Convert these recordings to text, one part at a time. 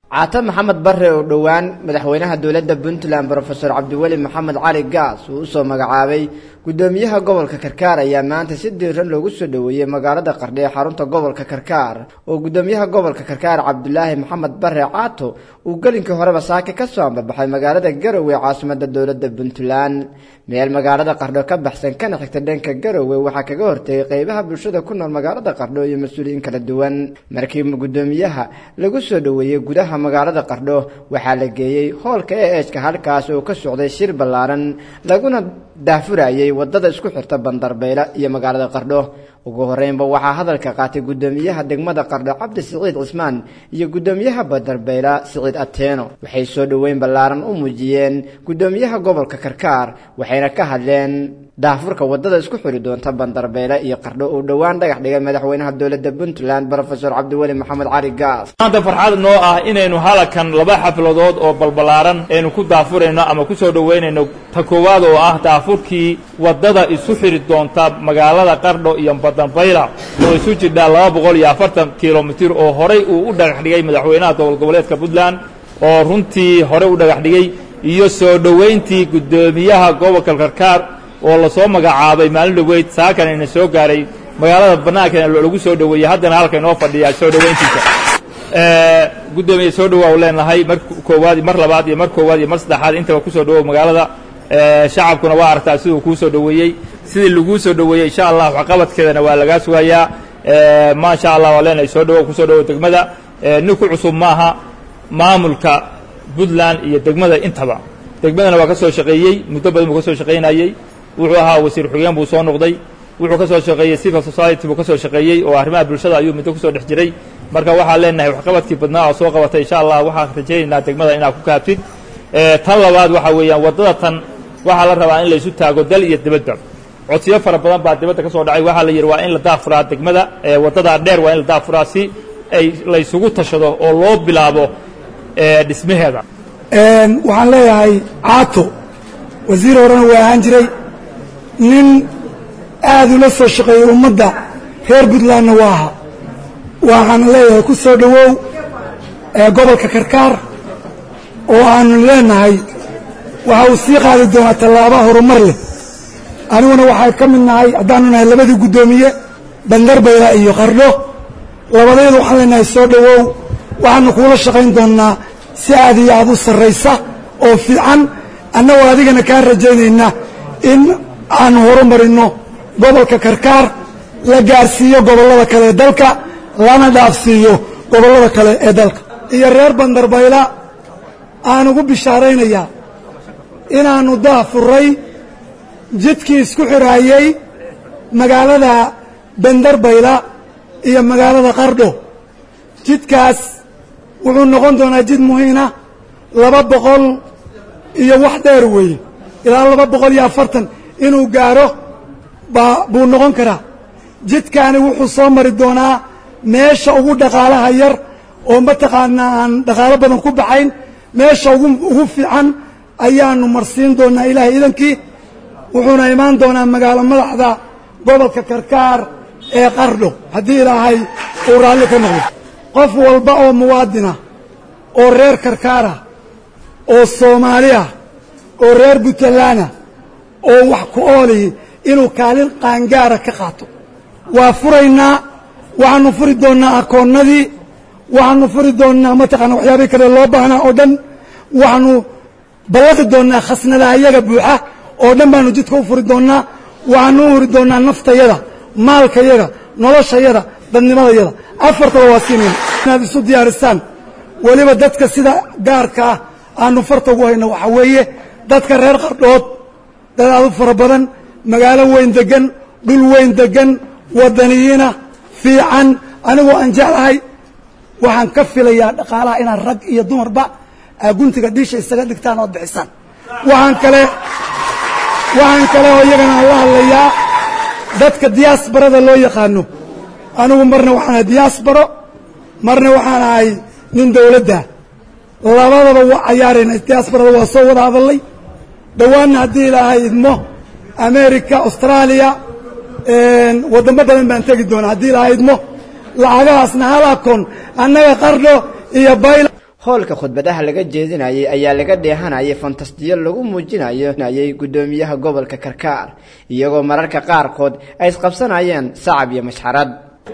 عاطم محمد برre oo dhawaan madaxweynaha dawladda Puntland Professor Cabdiweli Maxamed Cali Gaas uu soo magacaabay gudoomiyaha gobolka Karkaar ayaa maanta si diiran loogu soo dhaweeyay magaalada Qardho ee xarunta gobolka Karkaar oo gudoomiyaha gobolka Karkaar Cabdullaahi Maxamed Barre Caato uu galinkii horeba saaka ka soo ambaxay magaalada Garowe caasimadda dawladda Puntland meel magaalada Qardho ka baxsan kana xigta dhanka Garowe waxa kaga hortay qaybaha bulshada ku nool magaalada Qardho iyo mas'uuliyiin kala duwan markii gudoomiyaha lagu soo dhaweeyay gudaha magaalada Qardho waxa la geeyay hoolka eeska halkaas oo ka socday shir ballaaran laguna daafurayay wadada isku xirta Bandarbeela iyo magaalada Qardho ugu horeynba waxa hadalka qaatay gudoomiyaha degmada Qardho Cabdi Saciid Cismaan iyo gudoomiyaha Bandarbeela Saciid Ateeno waxay soo dhaweyn ballaaran u muujiyeen gudoomiyaha gobolka Karkaar waxayna ka hadleen daafurka wadada isku xiri doonta Bandarbeela iyo Qardho oo dhawaan dhagax dhigay madaxweynaha dawladda Puntland Professor Cabdiweli Maxamed Cali Gaas maanta farxad noo ah inaynu halakan laba xafladood oo balbalaaran aynu ku daafurayno ama ku soo dhaweynayno ta koowaad oo ah daafurkii wadada isku xiri doonta magaalada Qardho iyo Bandarbeela oo isu jidha 240 kilomitir oo horey uu u dhagax dhigay madaxweynaha gobolka Puntland oo runtii hore u dhagax dhigay iyo soo dhaweyntii gudoomiyaha gobolka Karkaar oo la soo magacaabay maalin dhaweyd saakan in soo gaaray magaalada banaanka lagu soo dhaweeyay haddana halka noo fadhiya soo dhaweyntiisa gudoomiye soo dhawaa leenahay mar koowaad mar labaad iyo mar koowaad iyo mar saddexaad intaba ku soo dhawo magaalada shacabkuna waa aragtaa sidoo ku soo dhaweeyay sidii lagu soo dhaweeyay insha Allah waxqabadkeedana waa laga sugayaa ma sha Allah waa leenahay soo dhawo ku soo dhawo degmada ninku cusub maaha maamulka Puntland iyo degmada intaba degmadana waa ka soo shaqeeyay muddo badan ka soo shaqeynayay wuxuu ahaa wasiir xogeen buu soo noqday wuxuu ka soo shaqeeyay civil society buu ka soo shaqeeyay oo arrimaha bulshada ayuu muddo ku soo dhex jiray marka waxa leenahay waxqabadkii badnaa oo soo qabatay insha Allah waxa rajaynaynaa degmada inaad ku kaabtid tan labaad waxa weeyaan wadada tan waxa la rabaa in la isu taago dal iyo dibadda codsiyo fara badan baa dibadda ka soo dhacay waxa la yiri waa in la daafuraa degmada wadada dheer waa in la daafuraa si ay la isugu tashado oo loo bilaabo dhismaheeda waxaan leeyahay Caato wasiir horena waa ahaan jiray nin aad ula soo shaqeeyay ummadda reer Puntland waxaan leeyahay ku soo dhawow gobolka Karkaar oo aan leenahay waxa uu sii qaadi doonaa tallaabo horumar leh aniguna waxay ka mid nahay haddaanu nahay labadii gudoomiye Bandarbeela iyo Qardho labadeedu waxaan leenahay soo dhawow waxaanu kula shaqayn doonaa si aad iyo aad u sarreysa oo fiican annagu adigana ka rajaynaynaa in aan horumarino gobolka Karkaar la gaarsiiyo gobolada kale ee dalka lana dhaafsiiyo gobolada kale ee dalka iyo reer Bandarbeela aan ugu bishaaraynayaa inaanu daafuray jidkii isku xiraayay magaalada Bandarbeela iyo magaalada Qardho jidkaas wuxuu noqon doonaa jid muhiim ah 200 iyo wax dheer weey ilaa 240 inuu gaaro buu noqon karaa jidkaani wuxuu soo mari doonaa meesha ugu dhaqaalaha yar oo mataqaanaa aan dhaqaalo badan ku baxayn meesha ugu fiican ayaanu marsiin doonaa ilaahay idankii wuxuuna imaan doonaa magaalo madaxda gobolka Karkaar ee Qardho haddii ilaahay uu raalli ka noqdo qof walba oo muwaadina oo reer Karkaar oo Soomaali oo reer Puntland oo wax ku oolay inuu kaalin qaangaara ka qaato waa furaynaa waxaanu furi doonaa akoonnadii waxaanu furi doonaa mataqaana waxyaabo kale loo baahnaa oo dhan waxaanu balaqi doonaa khasnadaha iyaga buuxa oo dhan baanu jidka u furi doonaa waxaanu u huri doonaa naftayada maalkayada noloshayada dadnimadayada afartaba waa siinayna inaad isu diyaarisaan waliba dadka sida gaarka ah aanu farta ugu hayno waxa weeye dadka reer Qardhood dad aad u fara badan magaalo weyn degan dhul weyn degan wadaniyiina fiican anigu aan jeclahay waxaan ka filayaa dhaqaalaha inaan rag iyo dumarba guntiga dhiisha isaga dhigtaan oo bixisaan waxaan kale oo iyagana la hadlayaa dadka diasporada loo yaqaano anigu marna waxaan ahay diasporo marna waxaan ahay nin dawladda labadaba waa ciyaarayna diasporada waa soo wada hadalay dhawaana haddii ilaahay idmo America Australia wadamo badan baan tagi doonaa haddii ilaahay idmo lacagahaasna hal akoon annaga Qardho iyo Bayla hoolka khudbadaha laga jeedinayay ayaa laga dheehanayay fantastiyo lagu muujinayay gudoomiyaha gobolka Karkaar iyagoo mararka qaarkood ay isqabsanayeen sacab iyo mashxarad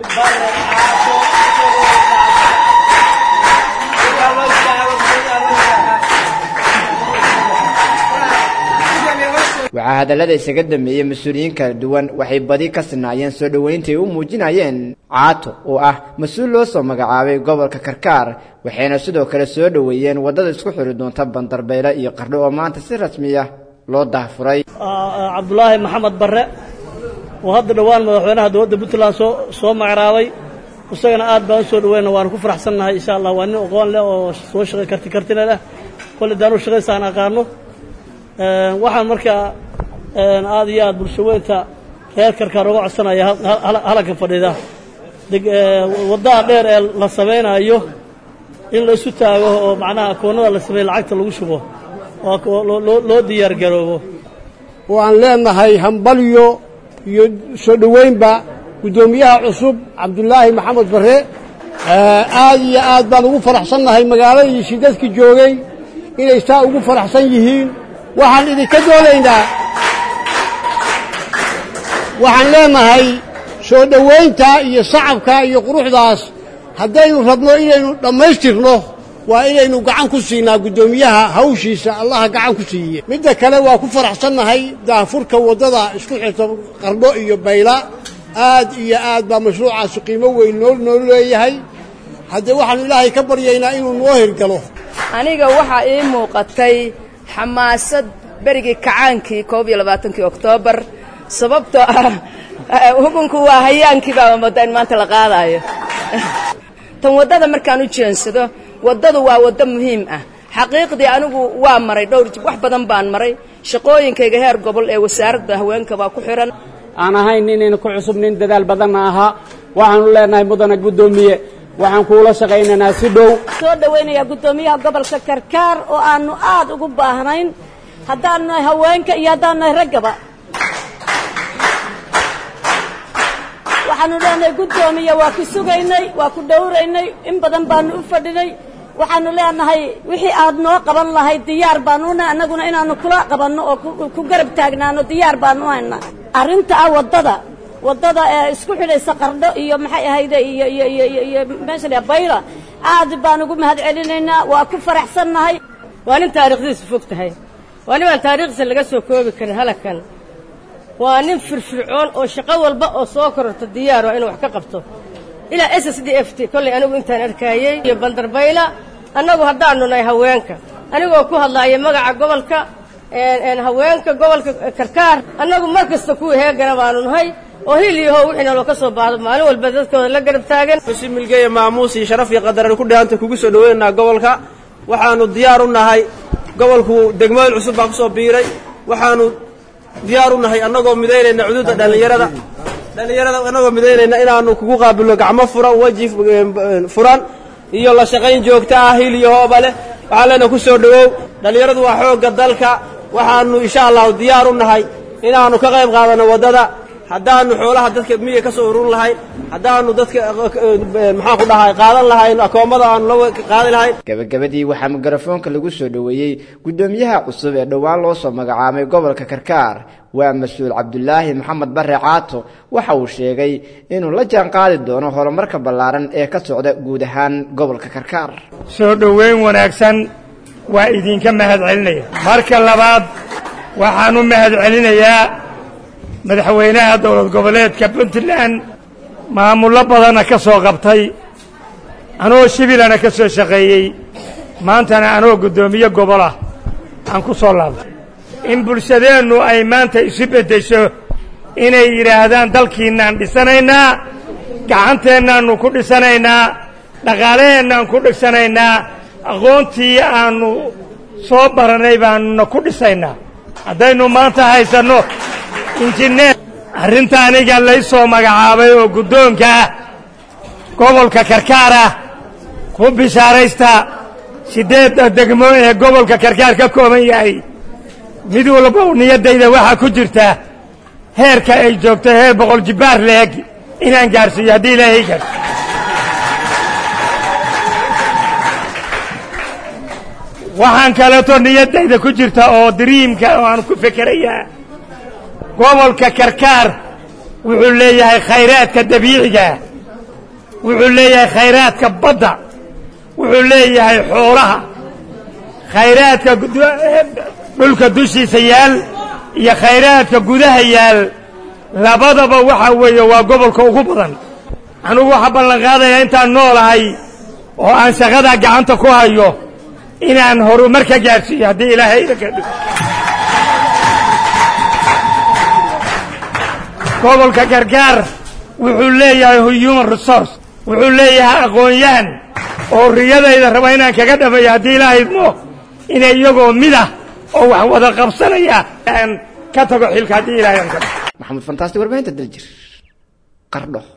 waxaa hadallada isaga dambeeyay mas'uuliyiin kala duwan waxay badi ka sinaayeen soo dhaweyntii u muujinayeen Caato oo ah mas'uul loo soo magacaabay gobolka Karkaar waxayna sidoo kale soo dhaweeyeen wadada isku xiri doonta Bandarbeyle iyo Qardho oo maanta si rasmi ah loo daafuray Cabdullaahi Maxamed Barre oo hadda dhawaan madaxweynaha dowladda Puntland soo magacaabay isagana aad baan soo dhaweynaa waan ku faraxsanahay insha Allah waa nin aqoon leh oo soo shaqay kartina leh kulli daanu shaqaysan aqaano waxaan markaa aad iyo aad bulshadeenta reer Karkaar uga codsanaya halka fadhida wadada dheer ee la sameeyo in la isu taago oo macnaha koonada la sameeyo lacagta lagu shubo oo loo diyaar garoobo waan leenahay hambaliyo iyo soo dhaweynba gudoomiyaha cusub Cabdullaahi Maxamed Barre aad iyo aad baan ugu faraxsanahay magaaladiisa dadkii joogay inay saa ugu faraxsan yihiin waxaan idinka doonaynaa waxaan leenahay soo dhaweynta iyo sacabka iyo quruxdaas haddaynu rabno inaynu dhammaystirno waa inaynu gacan ku siinaa gudoomiyaha hawshiisa Allah gacan ku siiye midda kale waa ku faraxsanahay daafurka wadada isku xirta Qardho iyo Bayla aad iyo aad baa mashruucaas qiimo weyn noo leeyahay hadda waxaan Ilaahay ka baryaynaa inuu noo hirgalo aniga waxa ii muuqatay xamaasad berigii kacaankii 22 Oktoobar sababtoo ah hukunku waa hayaankii baa madan maanta la qaadayo tan wadada markaan u jeensado wadadu waa wada muhiim ah xaqiiqdii anigu waa maray dhowr wax badan baan maray shaqooyinkayga heer gobol ee wasaaradda haweenka baa ku xiran aan ahayn inaynu ku cusubnin dadaal badan aha waxaan leenahay mudana gudoomiye waxaan kuula shaqaynaynaa si dhow soo dhaweynaya gudoomiyaha gobolka Karkaar oo aanu aad ugu baahnayn haddaan haweenka iyo haddaan ragaba waxaanu leenahay gudoomiye waa ku sugaynay waa ku dhowraynay in badan baan u fadhinay waxaanu leenahay wixii aad noo qaban lahayd diyaar baan u nahay anaguna inaanu kula qabanno oo ku garab taagnaano diyaar baan u haynaa arinta wadada ee isku xidhaysa Qardho iyo maxay ahayd iyo meesha la Bayla aad baan ugu mahad celinaynaa waa ku faraxsanahay waa nin taariikhdiisa fog tahay waa nin taariikhdiisa laga soo koobi karin halakan waa nin firfircoon oo shaqo walba oo soo kororto diyaar waa inuu wax ka qabto ila SSDFT kulli anigu intaan arkayay iyo Bandarbeyle anagu haddaanu nahay haweenka anigoo ku hadlaaya magaca gobolka haweenka gobolka Karkaar anagu markasta ku heegana baanu nahay oo hiliyo wixina loo ka soo baado maalin walba dadkooda la garab taagan si milgeeya maamuus iyo sharaf iyo qadar ku dhaanta kugu soo dhaweynaa gobolka waxaanu diyaar u nahay gobolku degmooyin cusub baa ku soo biiray waxaanu diyaar u nahay anagoo mideynayna xuduudda dhalinyarada anagoo mideynayna inaanu kugu qaabilo gacmo furan waji furan iyo la shaqayn joogta ah hiliyo hooba leh waxaan leenahay ku soo dhawow dhalinyaradu waa xoogga dalka waxaanu insha Allah diyaar u nahay inaanu ka qayb qaadano wadada haddaanu xoolaha dadka miyiga ka soo urur lahayn haddaanu dadka maxaa ku dhahay qaadan lahayn akoomada aan la qaadi lahayn gabagabadii waxaa mikrofoonka lagu soo dhaweeyay gudoomiyaha cusub ee dhawaan loo soo magacaabay gobolka Karkaar waa mas'uul Cabdullaahi Maxamed Barre Caato waxa uu sheegay inuu la jaan qaadi doono horumarka ballaaran ee ka socda guud ahaan gobolka Karkaar soo dhaweyn wanaagsan waa idinka mahad celinaya marka labaad waxaan u mahad celinayaa madaxweynaha dowlad goboleedka Puntland maamullo badan ka soo qabtay anoo shibilana ka soo shaqeeyay maantana anoo gudoomiye gobol ah aan ku soo laabtay in bulshadeenu ay maanta isu bedesho inay yiraahdaan dalkiinaan dhisanaynaa gacanteennaanu ku dhisanaynaa dhaqaaleheenaan ku dhisanaynaa aqoontii aanu soo baranay baanuna ku dhisaynaa haddaynu maanta haysanno injineer arrinta aniga lay soo magacaabay oo guddoonka ah gobolka Karkaar ah ku bishaaraysta 8 degmo ee gobolka Karkaar ka kooban yahay mid walba niyadayda waxa ku jirta heerka ay joogto heer 100 jibaar leeg inaan gaarsiiyo haddii Ilaahay gaarsiiyo waxaan kaleeto niyaddayda ku jirta oo diriimka oo aan ku fekerayaa gobolka karkaar wuxuu leeyahay khayraadka dabiiciga wuxuu leeyahay khayraadka badda wuxuu leeyahay xoolaha khayraadka dhulka dushiisa yaal iyo khayraadka gudaha yaal labadaba waxa weeye waa gobolka ugu badan anugu waxa ballan qaadayaa intaan noolahay oo aan shaqadaa gacanta ku hayo inaan horumar ka gaarsiiyo haddii ilaahay idinka dhigo gobolka gargaar wuxuu leeyahay human resource wuxuu leeyahay aqoon-yahan oo riyadayda raba inaan kaga dhameeyo haddii ilaahay idmo inay iyagoo midah oo wax wada qabsanaya aan ka tago xilka haddii ilaahay aan ka maxamed fantaasti warbaahinta daljir qardho